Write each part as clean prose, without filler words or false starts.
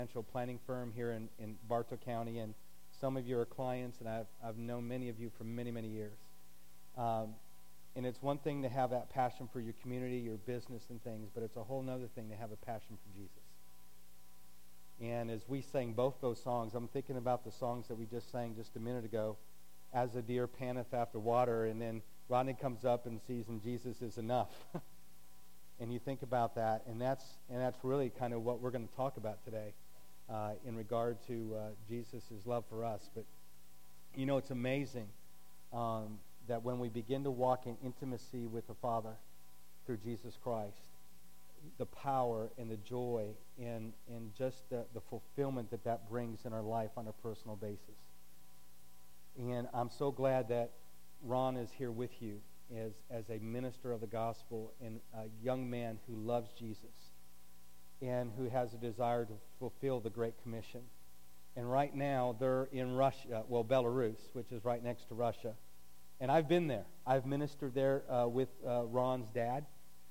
financial planning firm here in Bartow County, and some of you are clients, and I've known many of you for many, many years. And it's one thing to have that passion for your community, your business and things, but it's a whole other thing to have a passion for Jesus. And as we sang both those songs, I'm thinking about the songs that we just sang just a minute ago, As a Deer Panteth After Water, and then Rodney comes up and sees, and Jesus is enough. And you think about that, and that's really kind of what we're going to talk about today in regard to Jesus' love for us. But, you know, it's amazing that when we begin to walk in intimacy with the Father through Jesus Christ, the power and the joy and just the fulfillment that brings in our life on a personal basis. And I'm so glad that Ron is here with you as a minister of the gospel and a young man who loves Jesus and who has a desire to fulfill the Great Commission. And right now, they're in Russia, Belarus, which is right next to Russia. And I've been there. I've ministered there with Ron's dad.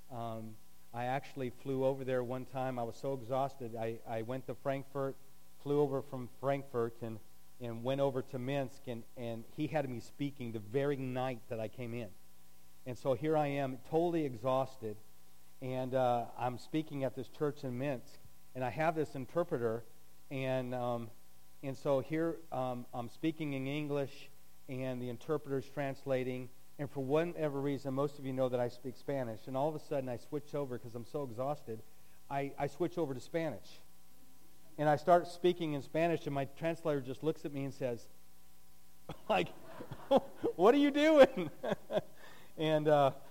I actually flew over there one time. I was so exhausted. I went to Frankfurt, flew over from Frankfurt, and went over to Minsk, and he had me speaking the very night that I came in. And so here I am, totally exhausted, and I'm speaking at this church in Minsk, and I have this interpreter, and so here I'm speaking in English, and the interpreter's translating, and for whatever reason, most of you know that I speak Spanish, and all of a sudden I switch over, because I'm so exhausted, I switch over to Spanish. And I start speaking in Spanish, and my translator just looks at me and says, like, what are you doing? And,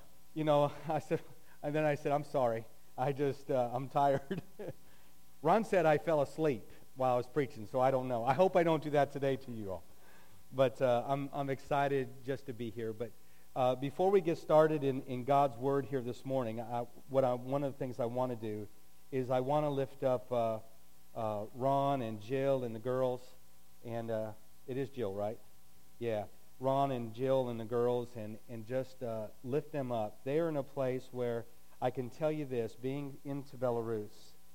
I said, I'm sorry. I'm tired. Ron said I fell asleep while I was preaching, so I don't know. I hope I don't do that today to you all. But I'm excited just to be here. But before we get started in God's Word here this morning, one of the things I want to do is I want to lift up Ron and Jill and the girls. And it is Jill, right? Yeah. Ron and Jill and the girls, and just lift them up. They are in a place where I can tell you this, being into Belarus,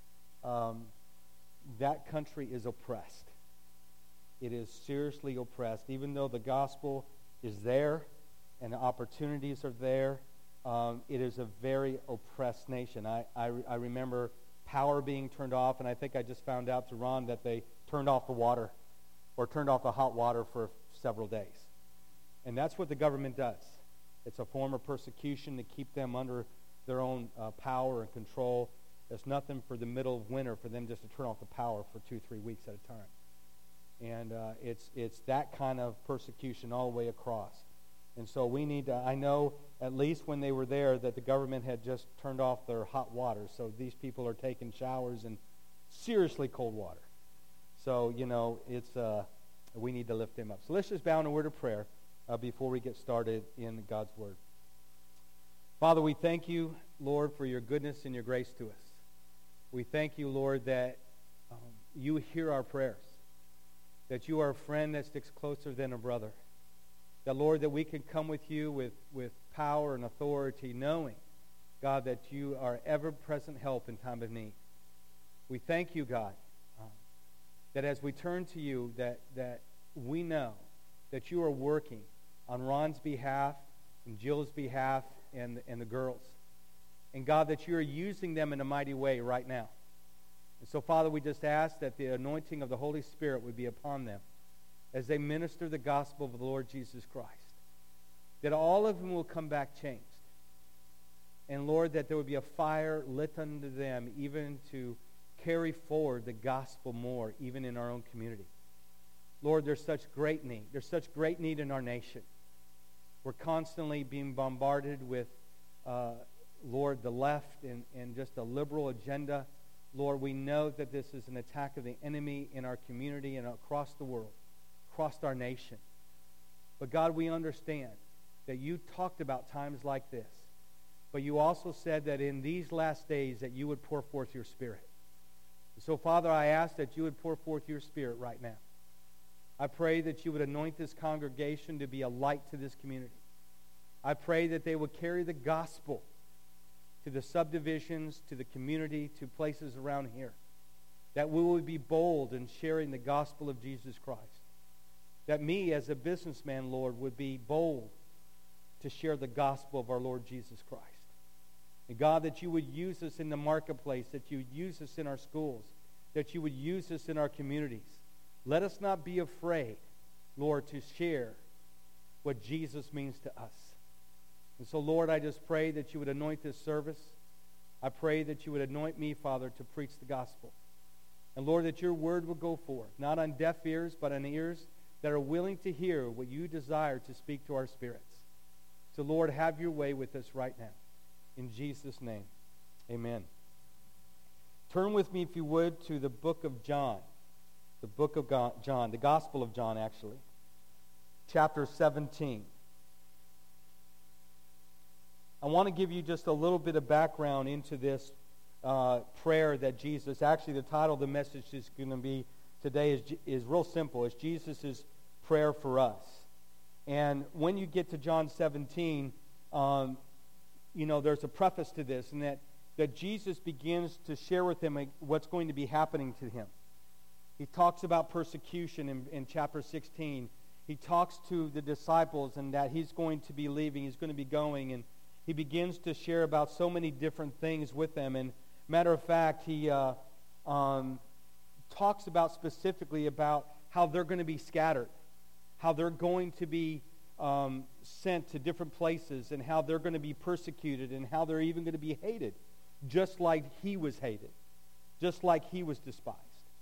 that country is oppressed. It is seriously oppressed. Even though the gospel is there and the opportunities are there, it is a very oppressed nation. I remember power being turned off, and I think I just found out to Ron that they turned off the water or turned off the hot water for several days. And that's what the government does. It's a form of persecution to keep them under their own power and control. It's nothing for the middle of winter for them just to turn off the power for 2-3 weeks at a time. And it's that kind of persecution all the way across. And so we need to, I know at least when they were there that the government had just turned off their hot water. So these people are taking showers in seriously cold water. So, we need to lift them up. So let's just bow in a word of prayer before we get started in God's Word. Father, we thank you, Lord, for your goodness and your grace to us. We thank you, Lord, that you hear our prayers, that you are a friend that sticks closer than a brother, that, Lord, that we can come with you with power and authority, knowing, God, that you are ever-present help in time of need. We thank you, God, that as we turn to you, that we know that you are working on Ron's behalf and Jill's behalf and the girls. And God, that you are using them in a mighty way right now. And so, Father, we just ask that the anointing of the Holy Spirit would be upon them as they minister the gospel of the Lord Jesus Christ. That all of them will come back changed. And, Lord, that there would be a fire lit unto them even to carry forward the gospel more, even in our own community. Lord, there's such great need. There's such great need in our nation. We're constantly being bombarded with, Lord, the left and just a liberal agenda. Lord, we know that this is an attack of the enemy in our community and across the world, across our nation. But God, we understand that you talked about times like this. But you also said that in these last days that you would pour forth your Spirit. So, Father, I ask that you would pour forth your Spirit right now. I pray that you would anoint this congregation to be a light to this community. I pray that they would carry the gospel to the subdivisions, to the community, to places around here. that we would be bold in sharing the gospel of Jesus Christ. That me as a businessman, Lord, would be bold to share the gospel of our Lord Jesus Christ. And God, that you would use us in the marketplace, that you would use us in our schools, that you would use us in our communities. Let us not be afraid, Lord, to share what Jesus means to us. And so, Lord, I just pray that you would anoint this service. I pray that you would anoint me, Father, to preach the gospel. And, Lord, that your word will go forth, not on deaf ears, but on ears that are willing to hear what you desire to speak to our spirits. So, Lord, have your way with us right now. In Jesus' name, amen. Turn with me, if you would, to the book of John. The book of John, the Gospel of John, actually. Chapter 17. I want to give you just a little bit of background into this prayer that Jesus, actually the title of the message is going to be today is real simple. It's Jesus' prayer for us. And when you get to John 17, there's a preface to this, and that Jesus begins to share with him what's going to be happening to him. He talks about persecution in chapter 16. He talks to the disciples and that he's going to be leaving, he's going to be going, and he begins to share about so many different things with them. And matter of fact, he talks about specifically about how they're going to be scattered, how they're going to be sent to different places, and how they're going to be persecuted, and how they're even going to be hated, just like he was hated, just like he was despised.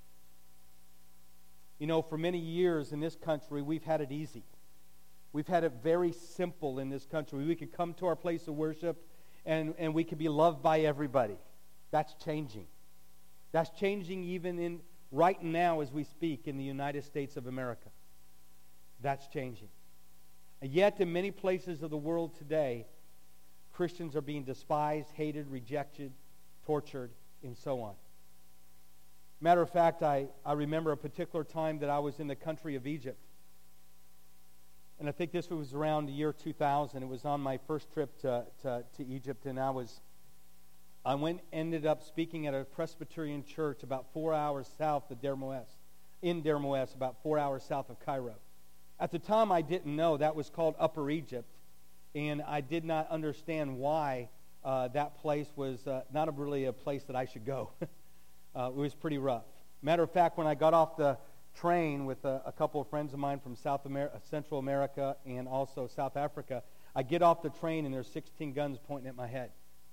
You know, for many years in this country, we've had it easy. We've had it very simple in this country. We could come to our place of worship, and we could be loved by everybody. That's changing. That's changing even right now as we speak in the United States of America. That's changing. And yet, in many places of the world today, Christians are being despised, hated, rejected, tortured, and so on. Matter of fact, I remember a particular time that I was in the country of Egypt. And I think this was around the year 2000. It was on my first trip to Egypt, and ended up speaking at a Presbyterian church about 4 hours south of Deir Moes, about 4 hours south of Cairo. At the time, I didn't know that was called Upper Egypt, and I did not understand why that place was not really a place that I should go. It was pretty rough. Matter of fact, when I got off the train with a couple of friends of mine from Central America and also South Africa, I get off the train and there's 16 guns pointing at my head.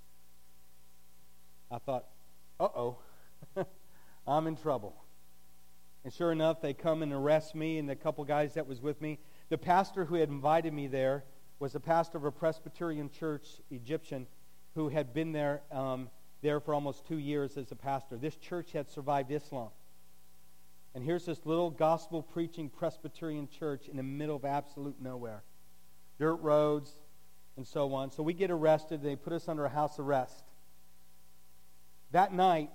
I thought, uh-oh, I'm in trouble. And sure enough, they come and arrest me and the couple guys that was with me. The pastor who had invited me there was a pastor of a Presbyterian church, Egyptian, who had been there for almost 2 years as a pastor. This church had survived Islam. And here's this little gospel-preaching Presbyterian church in the middle of absolute nowhere. Dirt roads and so on. So we get arrested. They put us under a house arrest. That night,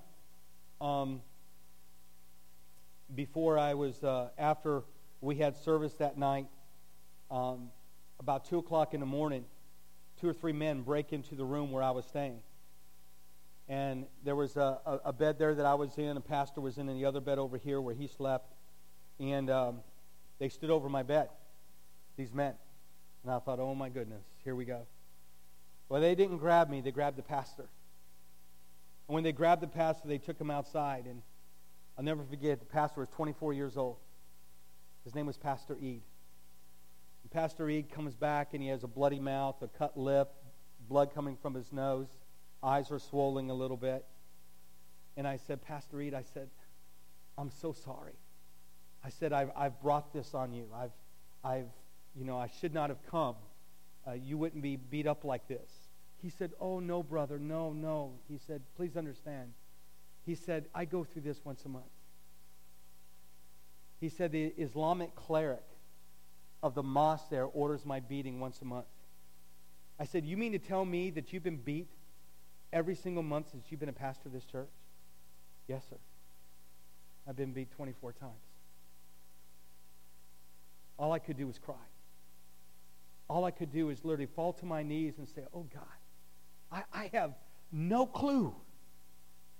after we had service that night, about 2 o'clock in the morning, 2 or 3 men break into the room where I was staying. And there was a bed there that I was in, a pastor was in the other bed over here where he slept. And they stood over my bed, these men. And I thought, oh my goodness, here we go. Well, they didn't grab me, they grabbed the pastor. And when they grabbed the pastor, they took him outside. And I'll never forget, the pastor was 24 years old. His name was Pastor Eid. And Pastor Eid comes back and he has a bloody mouth, a cut lip, blood coming from his nose. Eyes are swollen a little bit. And I said, Pastor Eid, I said, I'm so sorry. I said, I've brought this on you. I should not have come. You wouldn't be beat up like this. He said, oh, no, brother, no. He said, please understand. He said, I go through this once a month. He said, the Islamic cleric of the mosque there orders my beating once a month. I said, you mean to tell me that you've been beat every single month since you've been a pastor of this church? Yes, sir. I've been beat 24 times. All I could do was cry. All I could do is literally fall to my knees and say, oh, God, I have no clue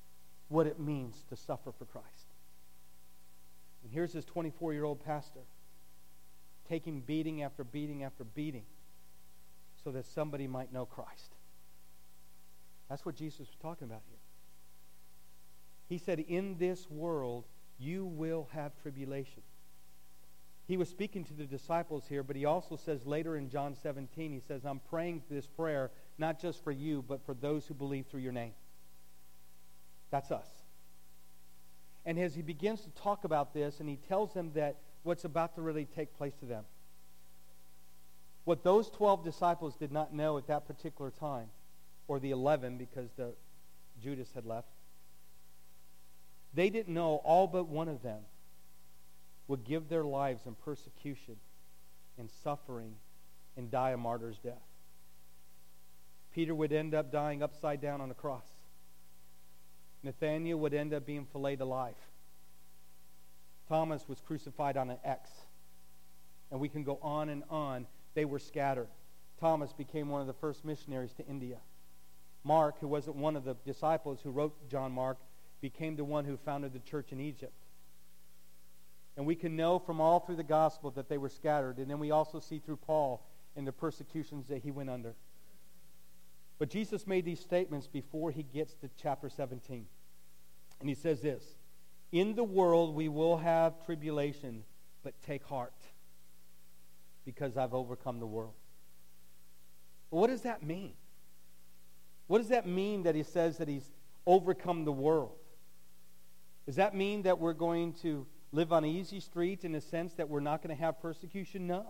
what it means to suffer for Christ. And here's this 24-year-old pastor taking beating after beating after beating so that somebody might know Christ. That's what Jesus was talking about here. He said, in this world, you will have tribulation. He was speaking to the disciples here, but he also says later in John 17, he says, I'm praying this prayer not just for you, but for those who believe through your name. That's us. And as he begins to talk about this, and he tells them that what's about to really take place to them, what those 12 disciples did not know at that particular time, or the 11 because Judas had left, they didn't know all but one of them would give their lives in persecution and suffering and die a martyr's death. Peter would end up dying upside down on a cross. Nathanael would end up being filleted alive. Thomas was crucified on an X. And we can go on and on. They were scattered. Thomas became one of the first missionaries to India. Mark, who wasn't one of the disciples who wrote John Mark, became the one who founded the church in Egypt. And we can know from all through the gospel that they were scattered. And then we also see through Paul in the persecutions that he went under. But Jesus made these statements before he gets to chapter 17. And he says this, in the world we will have tribulation, but take heart, because I've overcome the world. Well, what does that mean? What does that mean that he says that he's overcome the world? Does that mean that we're going to live on easy street in the sense that we're not going to have persecution? No.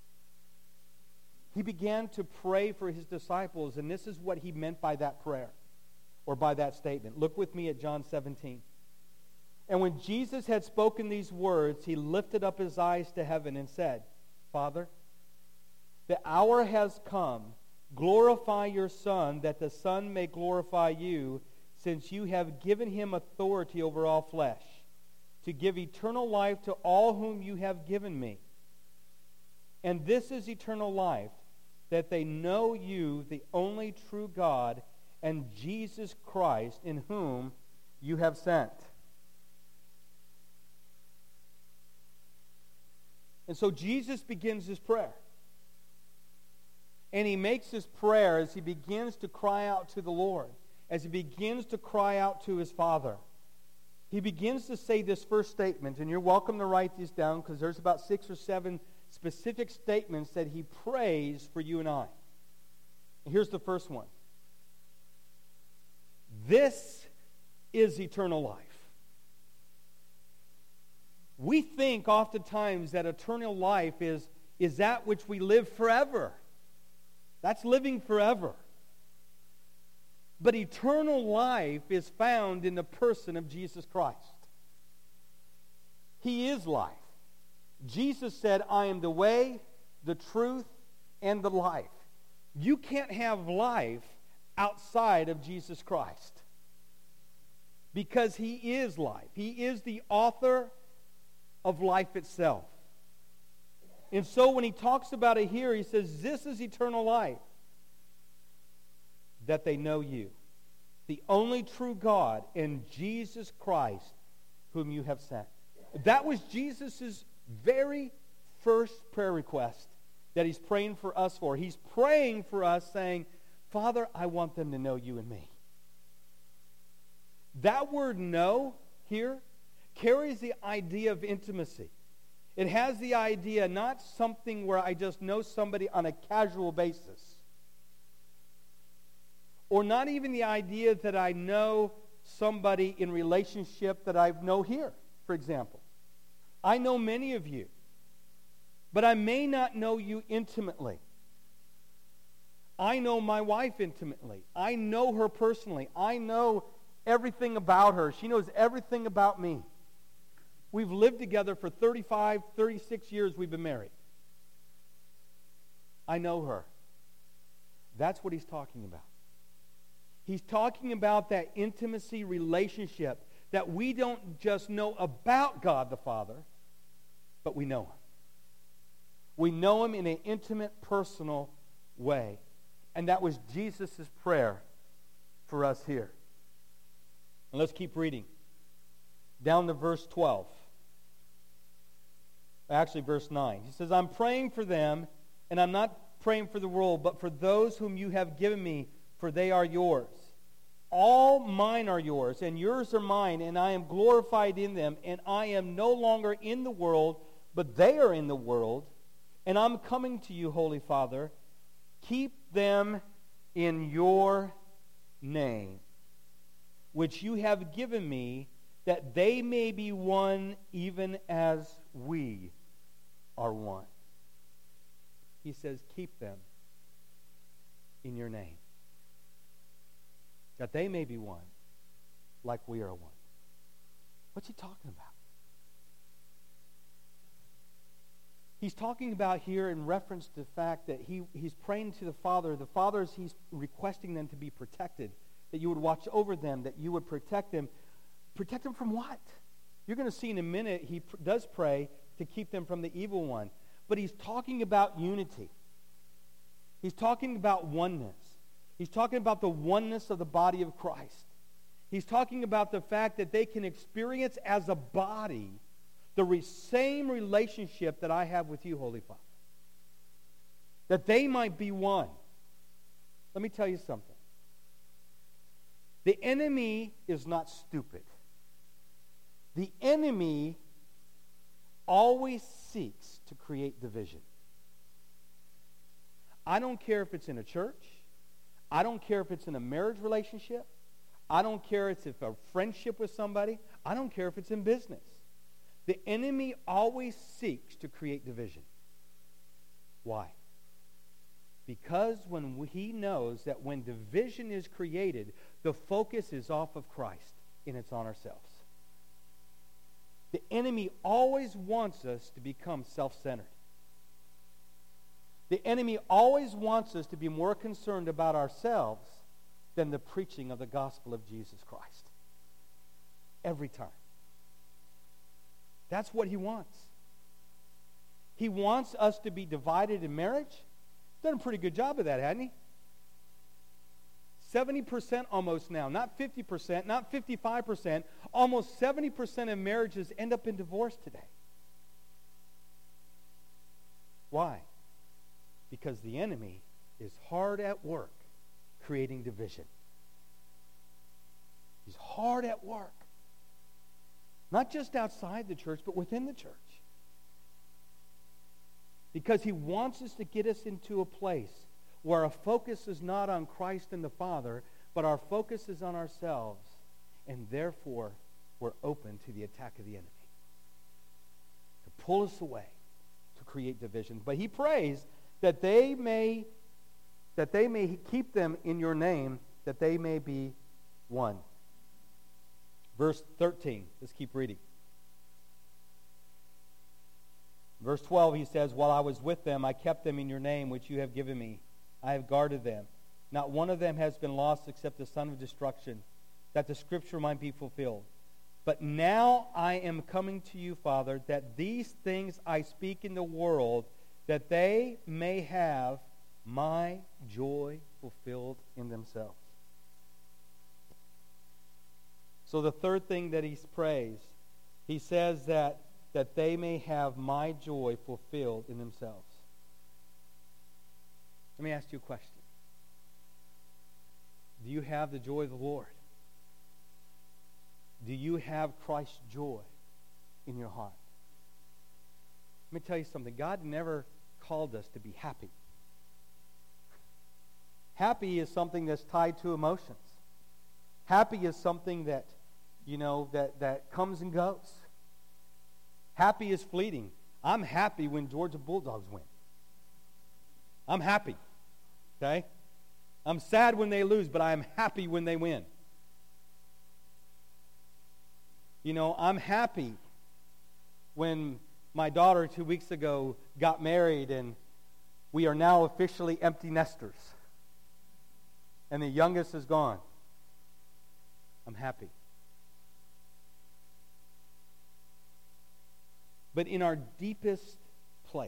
He began to pray for his disciples, and this is what he meant by that prayer, or by that statement. Look with me at John 17. And when Jesus had spoken these words, he lifted up his eyes to heaven and said, Father, the hour has come. Glorify your Son, that the Son may glorify you, since you have given him authority over all flesh, to give eternal life to all whom you have given me. And this is eternal life, that they know you, the only true God, and Jesus Christ, in whom you have sent. And so Jesus begins his prayer. And he makes his prayer as he begins to cry out to the Lord, as he begins to cry out to his Father. He begins to say this first statement, and you're welcome to write these down because there's about 6 or 7 specific statements that he prays for you and I. And here's the first one. This is eternal life. We think oftentimes that eternal life is that which we live forever. That's living forever. But eternal life is found in the person of Jesus Christ. He is life. Jesus said, I am the way, the truth, and the life. You can't have life outside of Jesus Christ, because he is life. He is the author of life itself. And so when he talks about it here, he says, this is eternal life, that they know you, the only true God, and Jesus Christ, whom you have sent. That was Jesus' very first prayer request that he's praying for us for. He's praying for us saying, Father, I want them to know you and me. That word know here carries the idea of intimacy. It has the idea not something where I just know somebody on a casual basis. Or not even the idea that I know somebody in relationship that I know here, for example. I know many of you, but I may not know you intimately. I know my wife intimately. I know her personally. I know everything about her. She knows everything about me. We've lived together for 35, 36 years we've been married. I know her. That's what he's talking about. He's talking about that intimacy relationship that we don't just know about God the Father, but we know him. We know him in an intimate, personal way. And that was Jesus' prayer for us here. And let's keep reading. Down to verse 12. Actually, verse 9. He says, I'm praying for them, and I'm not praying for the world, but for those whom you have given me, for they are yours. All mine are yours, and yours are mine, and I am glorified in them, and I am no longer in the world, but they are in the world, and I'm coming to you, Holy Father. Keep them in your name, which you have given me, that they may be one even as we are one. He says, keep them in your name, that they may be one like we are one. What's he talking about? He's talking about here in reference to the fact that he's praying to the Father. The Father, he's requesting them to be protected, that you would watch over them, that you would protect them. Protect them from what? You're going to see in a minute he does pray to keep them from the evil one. But he's talking about unity. He's talking about oneness. He's talking about the oneness of the body of Christ. He's talking about the fact that they can experience as a body the same relationship that I have with you, Holy Father. That they might be one. Let me tell you something. The enemy is not stupid. The enemy always seeks to create division. I don't care if it's in a church. I don't care if it's in a marriage relationship. I don't care if it's a friendship with somebody. I don't care if it's in business. The enemy always seeks to create division. Why? Because when he knows that when division is created, the focus is off of Christ and it's on ourselves. The enemy always wants us to become self-centered. The enemy always wants us to be more concerned about ourselves than the preaching of the gospel of Jesus Christ. Every time. That's what he wants. He wants us to be divided in marriage. Done a pretty good job of that, hasn't he? 70% almost now. Not 50%, not 55%. Almost 70% of marriages end up in divorce today. Why? Because the enemy is hard at work creating division. He's hard at work. Not just outside the church, but within the church. Because he wants us to get us into a place where our focus is not on Christ and the Father, but our focus is on ourselves, and therefore we're open to the attack of the enemy to pull us away, to create division. But he prays that they may keep them in your name, that they may be one. Verse 13, let's keep reading. Verse 12, he says, while I was with them, I kept them in your name, which you have given me. I have guarded them. Not one of them has been lost except the son of destruction, that the scripture might be fulfilled. But now I am coming to you, Father, that these things I speak in the world, that they may have my joy fulfilled in themselves. So the third thing that he prays, he says that they may have my joy fulfilled in themselves. Let me ask you a question. Do you have the joy of the Lord? Do you have Christ's joy in your heart? Let me tell you something. God never called us to be happy. Happy is something that's tied to emotions. Happy is something that, that comes and goes. Happy is fleeting. I'm happy when Georgia Bulldogs win. I'm happy. Okay? I'm sad when they lose, but I am happy when they win. I'm happy when my daughter 2 weeks ago got married and we are now officially empty nesters. And the youngest is gone. I'm happy. But in our deepest place,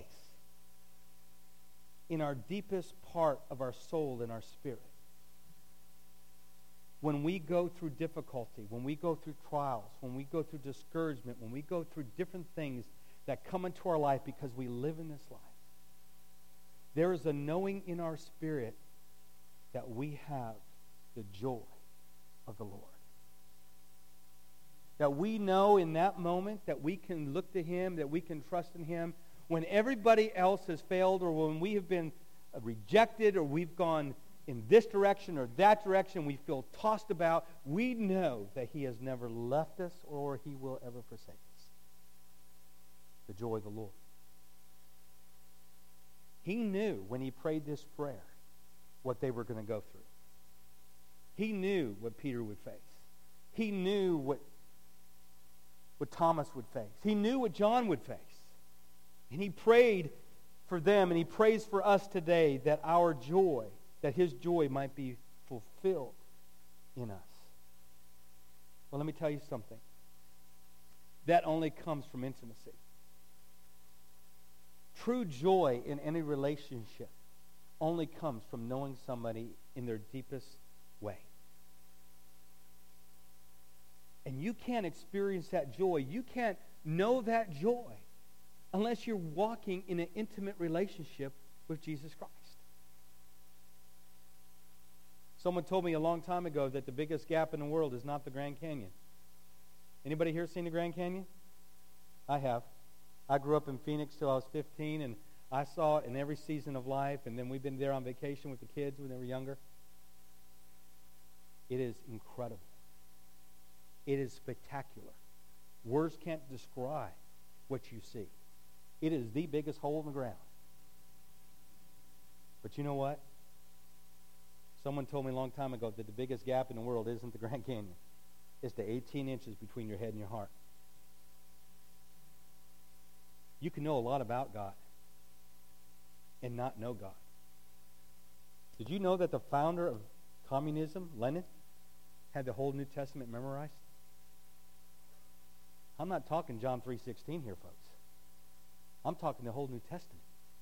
in our deepest part of our soul and our spirit, when we go through difficulty, when we go through trials, when we go through discouragement, when we go through different things that come into our life because we live in this life, there is a knowing in our spirit that we have the joy of the Lord. That we know in that moment that we can look to Him, that we can trust in Him. When everybody else has failed, or when we have been rejected, or we've gone in this direction or that direction, we feel tossed about, we know that He has never left us or He will ever forsake us. The joy of the Lord. He knew when He prayed this prayer what they were going to go through. He knew what Peter would face. He knew what Thomas would face. He knew what John would face. And He prayed for them, and He prays for us today that our joy, that His joy might be fulfilled in us. Well, let me tell you something. That only comes from intimacy. True joy in any relationship only comes from knowing somebody in their deepest way. And you can't experience that joy. You can't know that joy unless you're walking in an intimate relationship with Jesus Christ. Someone told me a long time ago that the biggest gap in the world is not the Grand Canyon. Anybody here seen the Grand Canyon? I have. I grew up in Phoenix till I was 15, and I saw it in every season of life, and then we've been there on vacation with the kids when they were younger. It is incredible. It is spectacular. Words can't describe what you see. It is the biggest hole in the ground. But you know what? Someone told me a long time ago that the biggest gap in the world isn't the Grand Canyon. It's the 18 inches between your head and your heart. You can know a lot about God and not know God. Did you know that the founder of communism, Lenin, had the whole New Testament memorized? I'm not talking John 3:16 here, folks. I'm talking the whole New Testament.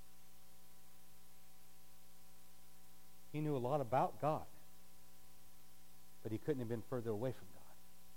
He knew a lot about God, but he couldn't have been further away from God.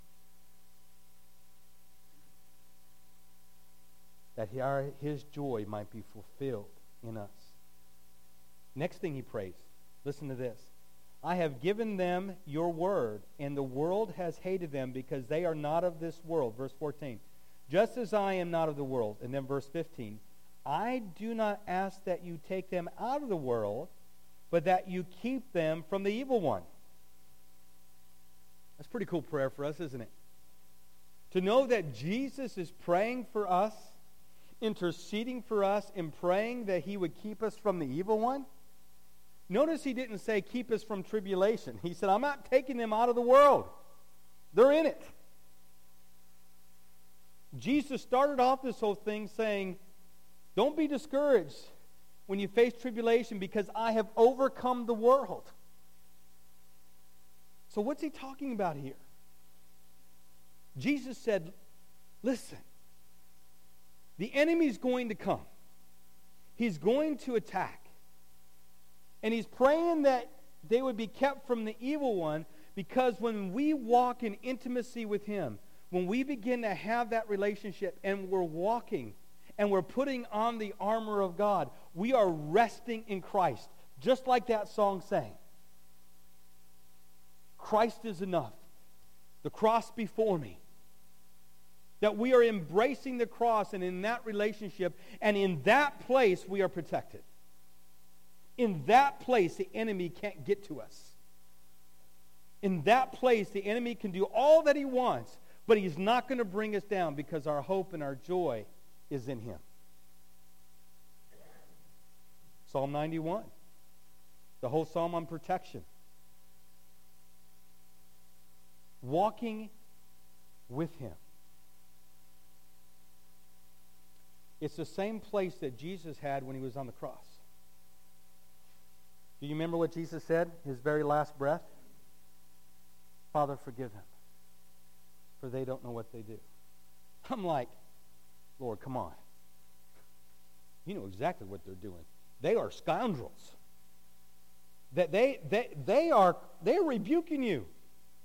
That his joy might be fulfilled in us. Next thing he prays, listen to this. I have given them your word, and the world has hated them because they are not of this world. Verse 14. Just as I am not of the world. And then verse 15. I do not ask that you take them out of the world, but that you keep them from the evil one. That's a pretty cool prayer for us, isn't it? To know that Jesus is praying for us, interceding for us, and praying that he would keep us from the evil one. Notice he didn't say keep us from tribulation. He said, I'm not taking them out of the world. They're in it. Jesus started off this whole thing saying, don't be discouraged when you face tribulation because I have overcome the world. So what's he talking about here? Jesus said, listen, the enemy's going to come. He's going to attack. And he's praying that they would be kept from the evil one, because when we walk in intimacy with him, when we begin to have that relationship and we're walking and we're putting on the armor of God, we are resting in Christ, just like that song sang. Christ is enough. The cross before me. That we are embracing the cross, and in that relationship and in that place we are protected. In that place, the enemy can't get to us. In that place, the enemy can do all that he wants, but he's not going to bring us down because our hope and our joy is in him. Psalm 91, the whole psalm on protection. Walking with him. It's the same place that Jesus had when he was on the cross. Do you remember what Jesus said, his very last breath? Father, forgive them, for they don't know what they do. I'm like, Lord, come on. You know exactly what they're doing. They are scoundrels. That they're rebuking you.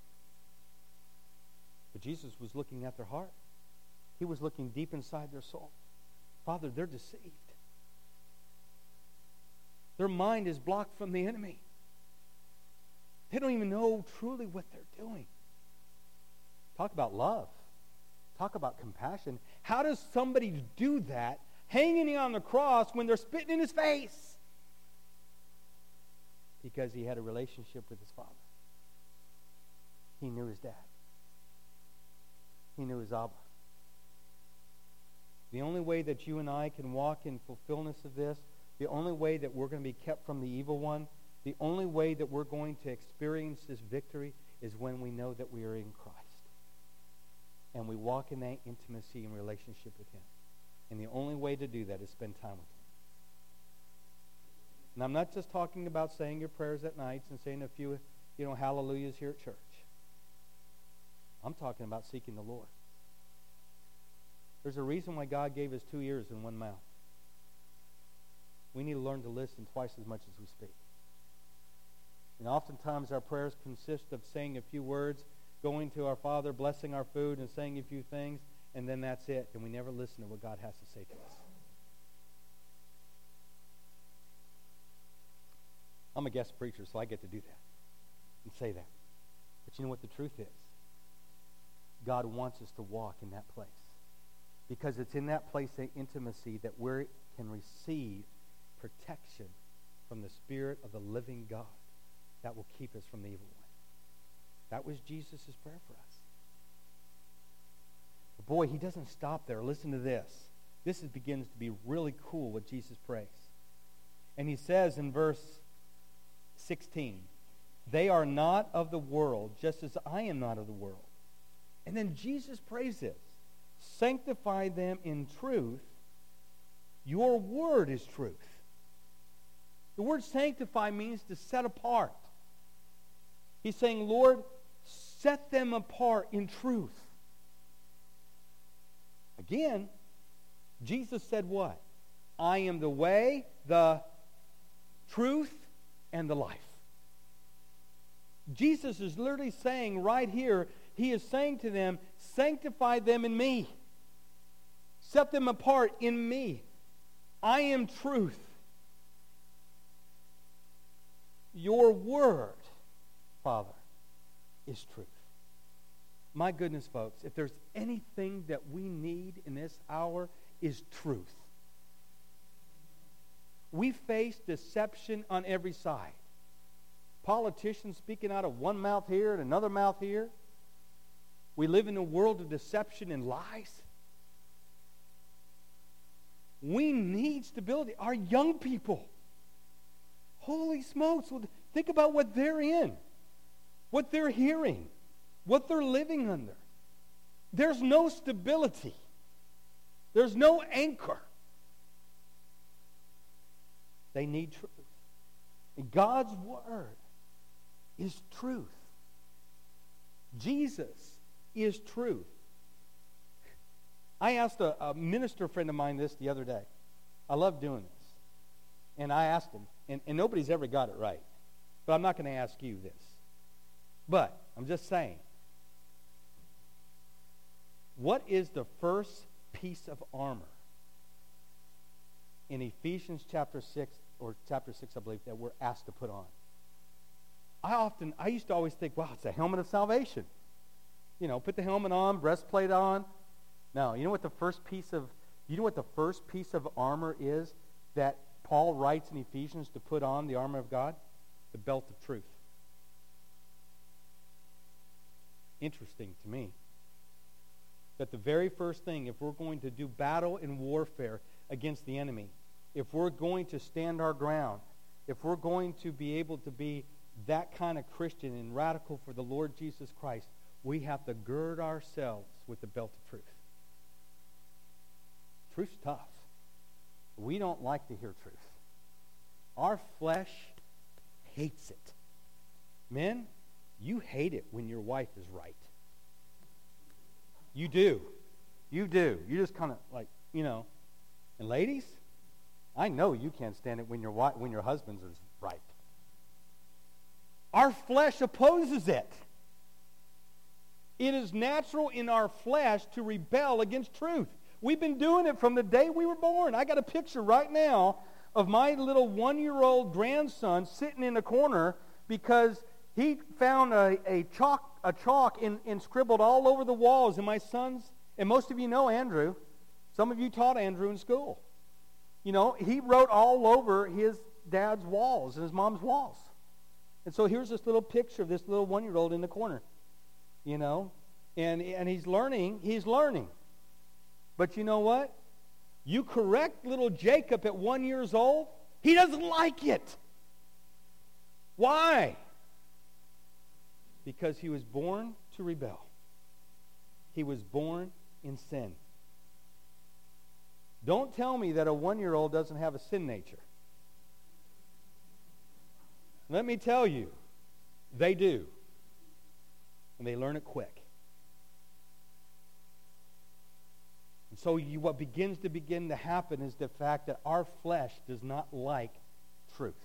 But Jesus was looking at their heart. He was looking deep inside their soul. Father, they're deceived. Their mind is blocked from the enemy. They don't even know truly what they're doing. Talk about love. Talk about compassion. How does somebody do that hanging on the cross when they're spitting in his face? Because he had a relationship with his Father. He knew his dad. He knew his Abba. The only way that you and I can walk in fulfillment of this, the only way that we're going to be kept from the evil one, the only way that we're going to experience this victory is when we know that we are in Christ. And we walk in that intimacy and relationship with him. And the only way to do that is spend time with him. And I'm not just talking about saying your prayers at nights and saying a few, hallelujahs here at church. I'm talking about seeking the Lord. There's a reason why God gave us 2 ears and 1 mouth. We need to learn to listen twice as much as we speak. And oftentimes our prayers consist of saying a few words, going to our Father, blessing our food, and saying a few things, and then that's it. And we never listen to what God has to say to us. I'm a guest preacher, so I get to do that and say that. But you know what the truth is? God wants us to walk in that place. Because it's in that place of intimacy that we can receive protection from the Spirit of the living God that will keep us from the evil one. That was Jesus' prayer for us. But boy, he doesn't stop there. Listen to this. This begins to be really cool what Jesus prays. And he says in verse 16, they are not of the world, just as I am not of the world. And then Jesus prays this. Sanctify them in truth. Your word is truth. The word sanctify means to set apart. He's saying, Lord, set them apart in truth. Again, Jesus said what? I am the way, the truth, and the life. Jesus is literally saying right here, he is saying to them, sanctify them in me. Set them apart in me. I am truth. Your word, Father, is truth. My goodness, folks, if there's anything that we need in this hour is truth. We face deception on every side. Politicians speaking out of one mouth here and another mouth here. We live in a world of deception and lies. We need stability. Our young people, holy smokes, think about what they're in, what they're hearing, what they're living under. There's no stability. There's no anchor. They need truth. And God's word is truth. Jesus is truth. I asked a minister friend of mine this the other day. I love doing this. And I asked him, and nobody's ever got it right. But I'm not going to ask you this. But I'm just saying, what is the first piece of armor in Ephesians chapter 6, I believe, that we're asked to put on? I used to always think, wow, it's a helmet of salvation. Put the helmet on, breastplate on. No, you know what the first piece of armor is that Paul writes in Ephesians to put on the armor of God? The belt of truth. Interesting to me that the very first thing, if we're going to do battle and warfare against the enemy, if we're going to stand our ground, if we're going to be able to be that kind of Christian and radical for the Lord Jesus Christ, we have to gird ourselves with the belt of truth. Truth's tough. We don't like to hear truth. Our flesh hates it. Men, you hate it when your wife is right. You do. You do. You just kind of like, And ladies, I know you can't stand it when your husband's is right. Our flesh opposes it. It is natural in our flesh to rebel against truth. We've been doing it from the day we were born. I got a picture right now of my little 1-year-old grandson sitting in a corner because he found a chalk and scribbled all over the walls. And my sons, and most of you know Andrew. Some of you taught Andrew in school. You know, he wrote all over his dad's walls and his mom's walls. And so here's this little picture of this little 1-year-old in the corner. You know, and he's learning. But you know what? You correct little Jacob at 1 year old, he doesn't like it. Why? Because he was born to rebel. He was born in sin. Don't tell me that a 1-year-old doesn't have a sin nature. Let me tell you, they do. And they learn it quick. And so what begins to happen is the fact that our flesh does not like truth.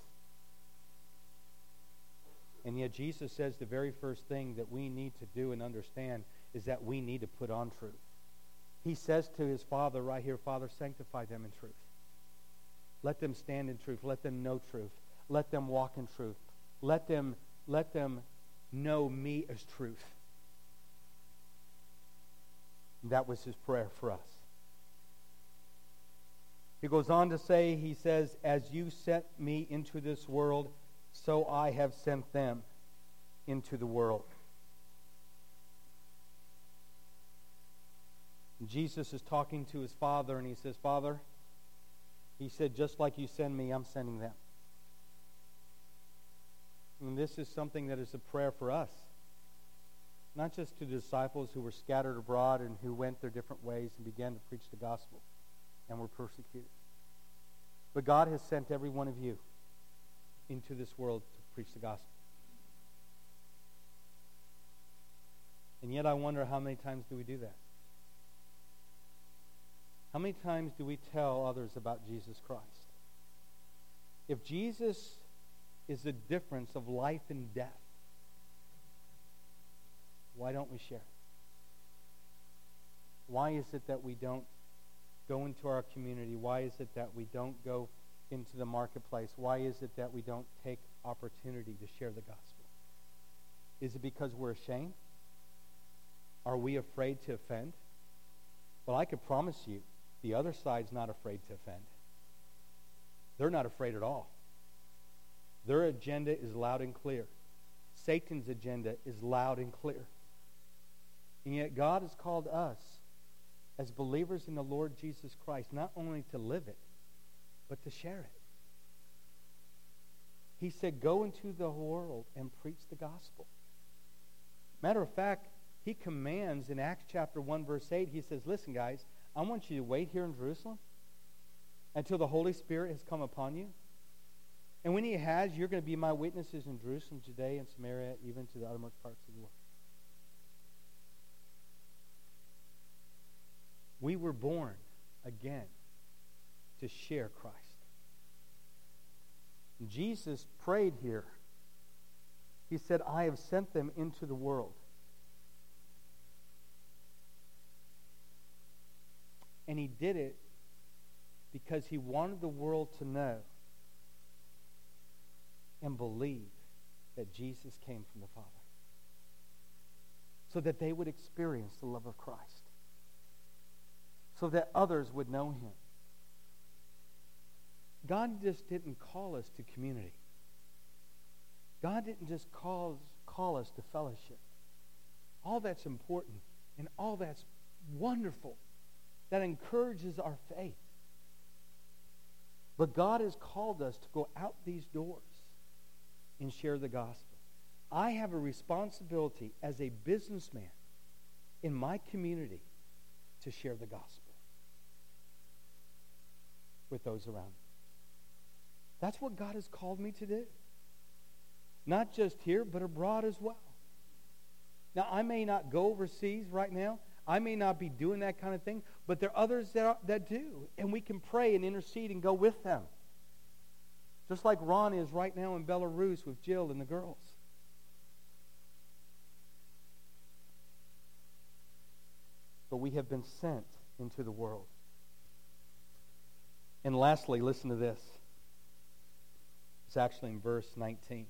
And yet Jesus says the very first thing that we need to do and understand is that we need to put on truth. He says to his Father right here, Father, sanctify them in truth. Let them stand in truth. Let them know truth. Let them walk in truth. Let them know me as truth. And that was his prayer for us. He goes on to say, he says, as you sent me into this world, so I have sent them into the world. And Jesus is talking to his Father, and he says, Father, he said, just like you send me, I'm sending them. And this is something that is a prayer for us. Not just to the disciples who were scattered abroad and who went their different ways and began to preach the gospel and were persecuted. But God has sent every one of you into this world to preach the gospel. And yet I wonder, how many times do we do that? How many times do we tell others about Jesus Christ? If Jesus is the difference of life and death, why don't we share? Why is it that we don't go into our community? Why is it that we don't go into the marketplace? Why is it that we don't take opportunity to share the gospel? Is it because we're ashamed? Are we afraid to offend? Well, I could promise you, the other side's not afraid to offend. They're not afraid at all. Their agenda is loud and clear. Satan's agenda is loud and clear. And yet God has called us as believers in the Lord Jesus Christ not only to live it, but to share it. He said, go into the world and preach the gospel. Matter of fact, he commands in Acts chapter 1, verse 8, he says, listen, guys, I want you to wait here in Jerusalem until the Holy Spirit has come upon you. And when he has, you're going to be my witnesses in Jerusalem, Judea, and Samaria, even to the uttermost parts of the world. We were born again to share Christ. Jesus prayed here. He said, I have sent them into the world. And he did it because he wanted the world to know and believe that Jesus came from the Father, so that they would experience the love of Christ, so that others would know him. God just didn't call us to community. God didn't just call us to fellowship. All that's important and all that's wonderful. That encourages our faith. But God has called us to go out these doors and share the gospel. I have a responsibility as a businessman in my community to share the gospel with those around me. That's what God has called me to do. Not just here, but abroad as well. Now, I may not go overseas right now. I may not be doing that kind of thing, but there are others that do. And we can pray and intercede and go with them. Just like Ron is right now in Belarus with Jill and the girls. but we have been sent into the world. And lastly, listen to this. It's actually in verse 19.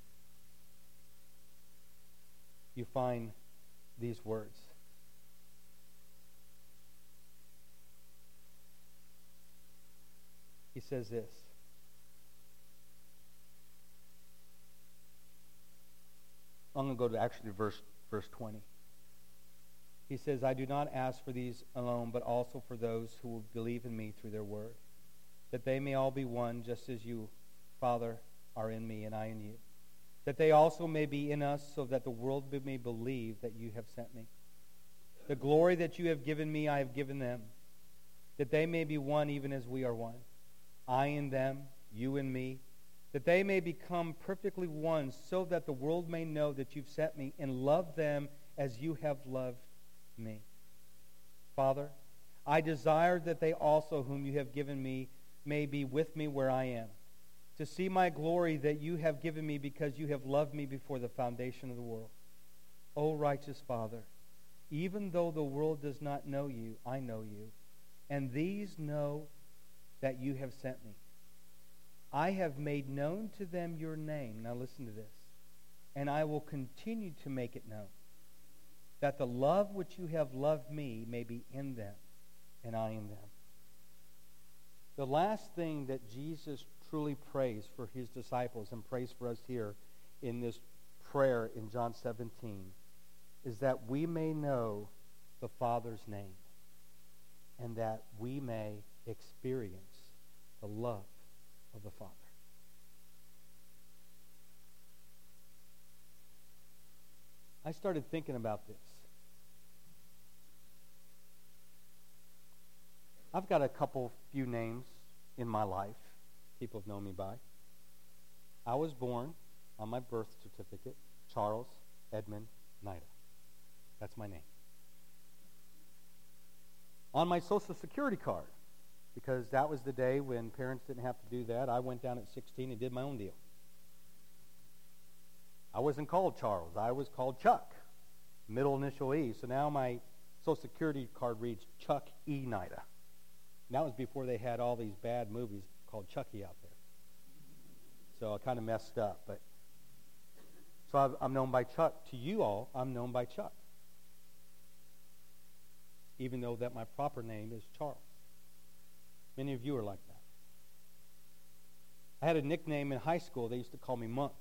You find these words. He says this. I'm going to go to actually verse 20. He says, I do not ask for these alone, but also for those who will believe in me through their word, that they may all be one, just as you, Father, are in me and I in you, that they also may be in us, so that the world may believe that you have sent me. The glory that you have given me, I have given them, that they may be one even as we are one. I in them, you in me, that they may become perfectly one, so that the world may know that you've sent me and love them as you have loved me. Father, I desire that they also, whom you have given me, may be with me where I am, to see my glory that you have given me because you have loved me before the foundation of the world. O righteous Father, even though the world does not know you, I know you, and these know that you have sent me. I have made known to them your name. Now listen to this. And I will continue to make it known, that the love which you have loved me may be in them, and I in them. The last thing that Jesus truly prays for his disciples and prays for us here in this prayer in John 17 is that we may know the Father's name and that we may experience the love of the Father. I started thinking about this. I've got a few names in my life people have known me by. I was born on my birth certificate, Charles Edmund Nida. That's my name. On my Social Security card, because that was the day when parents didn't have to do that, I went down at 16 and did my own deal. I wasn't called Charles. I was called Chuck, middle initial E. So now my Social Security card reads Chuck E. Nida. And that was before they had all these bad movies called Chucky out there. So I kind of messed up. But so I'm known by Chuck. To you all, I'm known by Chuck. Even though that my proper name is Charles. Many of you are like that. I had a nickname in high school. They used to call me Monk.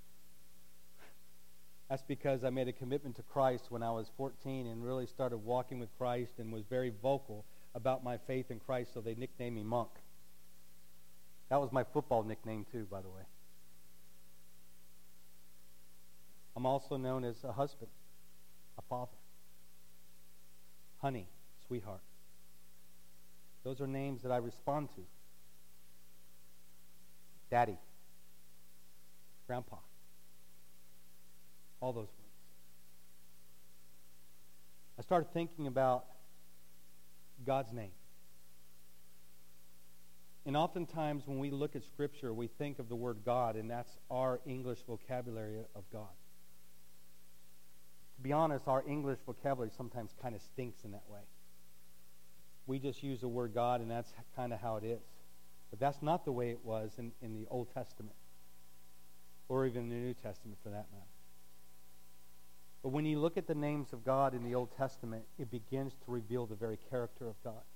That's because I made a commitment to Christ when I was 14 and really started walking with Christ and was very vocal about my faith in Christ, so they nicknamed me Monk. That was my football nickname too, by the way. I'm also known as a husband, a father, honey, sweetheart. Those are names that I respond to. Daddy, grandpa, all those words. I started thinking about God's name. And oftentimes when we look at Scripture, we think of the word God, and that's our English vocabulary of God. To be honest, our English vocabulary sometimes kind of stinks in that way. We just use the word God, and that's kind of how it is. But that's not the way it was in the Old Testament, or even the New Testament for that matter. But when you look at the names of God in the Old Testament, it begins to reveal the very character of God.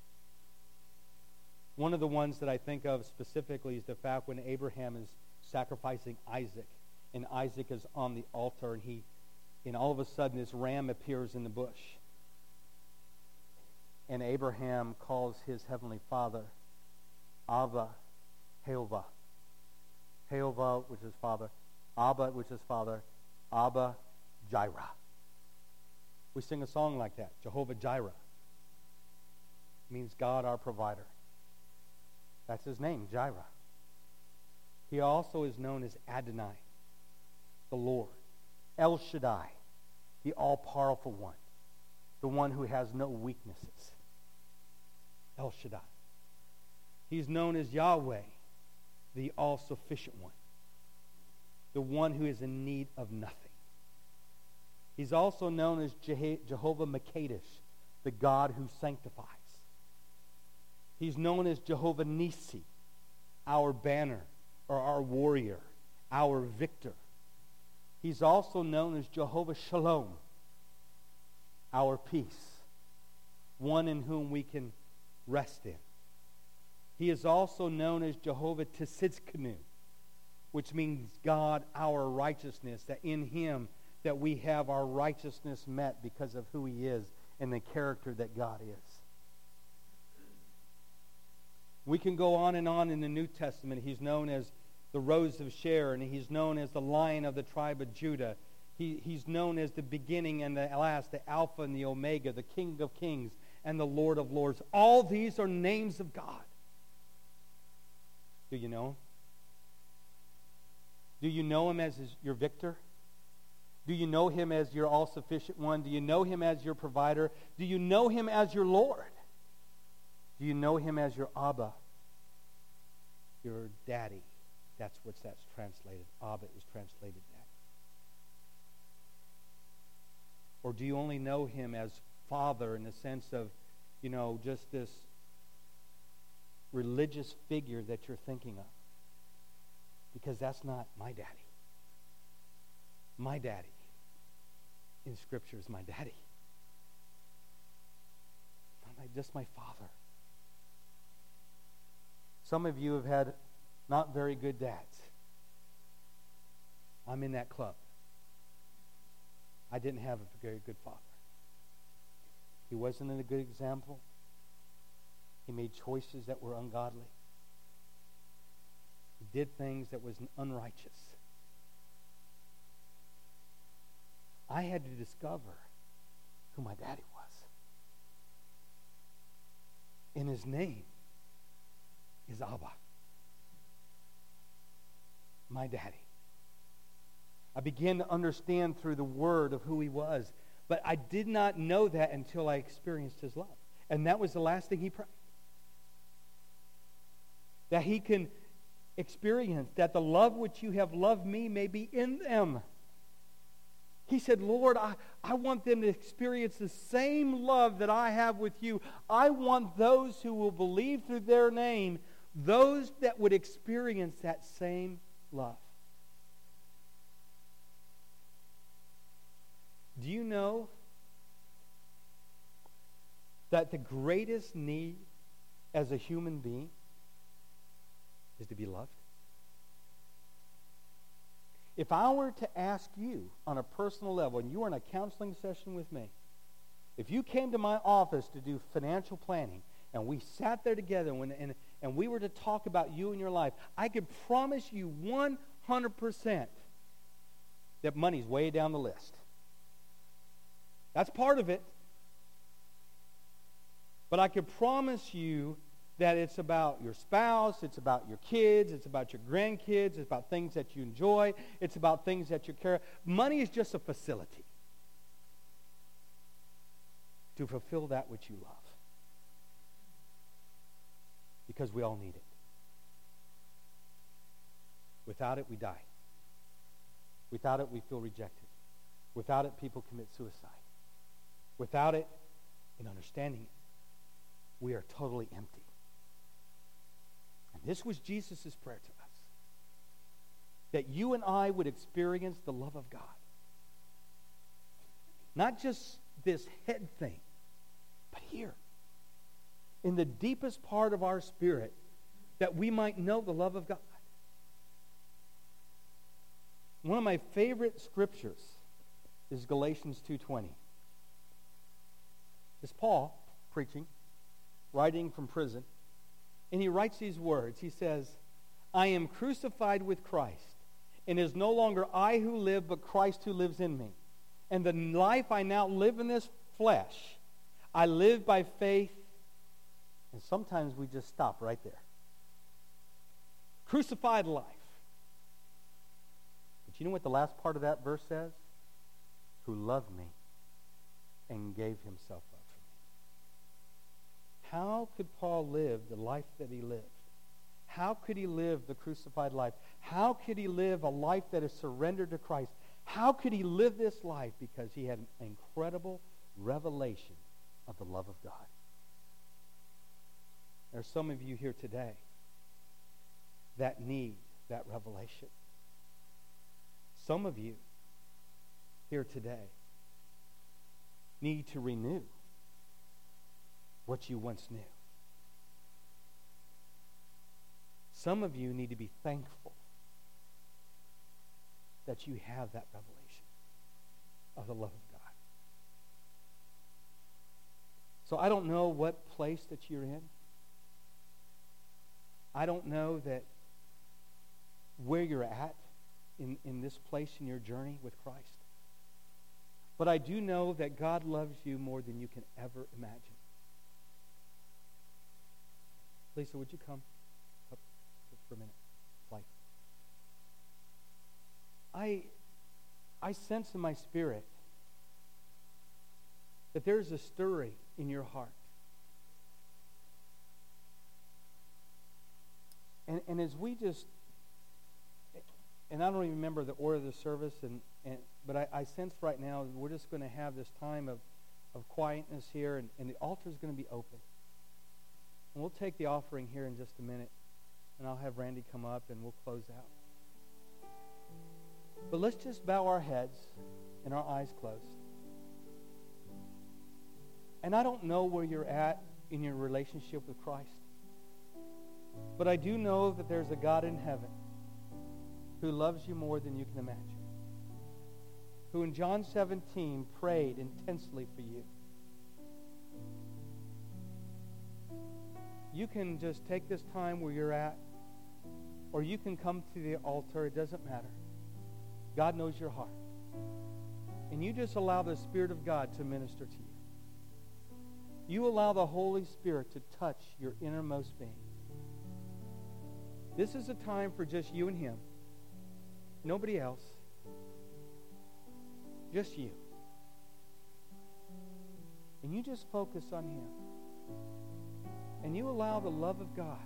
One of the ones that I think of specifically is the fact when Abraham is sacrificing Isaac, and Isaac is on the altar, and all of a sudden this ram appears in the bush. And Abraham calls his heavenly father Abba, Jehovah. Jehovah, which is father. Abba, which is father. Abba, Jireh. We sing a song like that, Jehovah Jireh. Means God our provider. That's his name, Jireh. He also is known as Adonai, the Lord. El Shaddai, the all-powerful one, the one who has no weaknesses. El Shaddai. He's known as Yahweh, the all-sufficient one, the one who is in need of nothing. He's also known as Jehovah Makadesh, the God who sanctifies. He's known as Jehovah Nissi, our banner, or our warrior, our victor. He's also known as Jehovah Shalom, our peace, one in whom we can rest in. He is also known as Jehovah Tsidkenu, which means God, our righteousness, that in Him that we have our righteousness met because of who He is and the character that God is. We can go on in the New Testament. He's known as the Rose of Sharon. He's known as the Lion of the tribe of Judah. He's known as the beginning and the last, the Alpha and the Omega, the King of Kings and the Lord of Lords. All these are names of God. Do you know Him? Do you know Him as your victor? Do you know Him as your all-sufficient one? Do you know Him as your provider? Do you know Him as your Lord? Do you know Him as your Abba, your daddy? That's translated. Abba is translated daddy. Or do you only know Him as Father in the sense of, just this religious figure that you're thinking of? Because that's not my daddy. My daddy in Scripture is my daddy. Not just my father. Some of you have had not very good dads. I'm in that club. I didn't have a very good father. He wasn't a good example. He made choices that were ungodly. He did things that was unrighteous. I had to discover who my daddy was. And his name is Abba. My daddy. I began to understand through the word of who he was. But I did not know that until I experienced his love. And that was the last thing he prayed. That he can experience, that the love which you have loved me may be in them. He said, Lord, I want them to experience the same love that I have with you. I want those who will believe through their name, those that would experience that same love. Do you know that the greatest need as a human being is to be loved? If I were to ask you on a personal level, and you were in a counseling session with me, if you came to my office to do financial planning, and we sat there together and we were to talk about you and your life, I could promise you 100% that money's way down the list. That's part of it. But I could promise you that it's about your spouse, it's about your kids, it's about your grandkids, it's about things that you enjoy, it's about things that you care. Money is just a facility to fulfill that which you love. Because we all need it. Without it, we die. Without it, we feel rejected. Without it, people commit suicide. Without it, in understanding it, we are totally empty. And this was Jesus' prayer to us. That you and I would experience the love of God. Not just this head thing, but here. In the deepest part of our spirit, that we might know the love of God. One of my favorite scriptures is Galatians 2:20. It's Paul preaching, writing from prison, and he writes these words. He says, I am crucified with Christ, and it is no longer I who live, but Christ who lives in me. And the life I now live in this flesh, I live by faith. And sometimes we just stop right there. Crucified life. But you know what the last part of that verse says? Who loved me and gave himself up for me. How could Paul live the life that he lived? How could he live the crucified life? How could he live a life that is surrendered to Christ? How could he live this life? Because he had an incredible revelation of the love of God. There are some of you here today that need that revelation. Some of you here today need to renew what you once knew. Some of you need to be thankful that you have that revelation of the love of God. So I don't know what place that you're in. I don't know that where you're at in this place in your journey with Christ. But I do know that God loves you more than you can ever imagine. Lisa, would you come up just for a minute? Life. I sense in my spirit that there's a stirring in your heart. And as we just, and I don't even remember the order of the service, but I sense right now we're just going to have this time of quietness here, and the altar is going to be open. And we'll take the offering here in just a minute, and I'll have Randy come up, and we'll close out. But let's just bow our heads and our eyes closed. And I don't know where you're at in your relationship with Christ. But I do know that there's a God in heaven who loves you more than you can imagine. Who in John 17 prayed intensely for you. You can just take this time where you're at, or you can come to the altar. It doesn't matter. God knows your heart. And you just allow the Spirit of God to minister to you. You allow the Holy Spirit to touch your innermost being. This is a time for just you and Him. Nobody else. Just you. And you just focus on Him. And you allow the love of God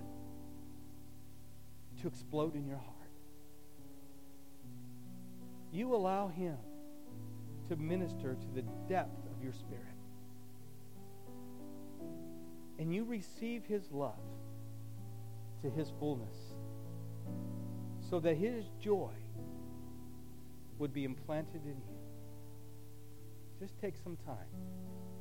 to explode in your heart. You allow Him to minister to the depth of your spirit. And you receive His love to His fullness, so that His joy would be implanted in you. Just take some time.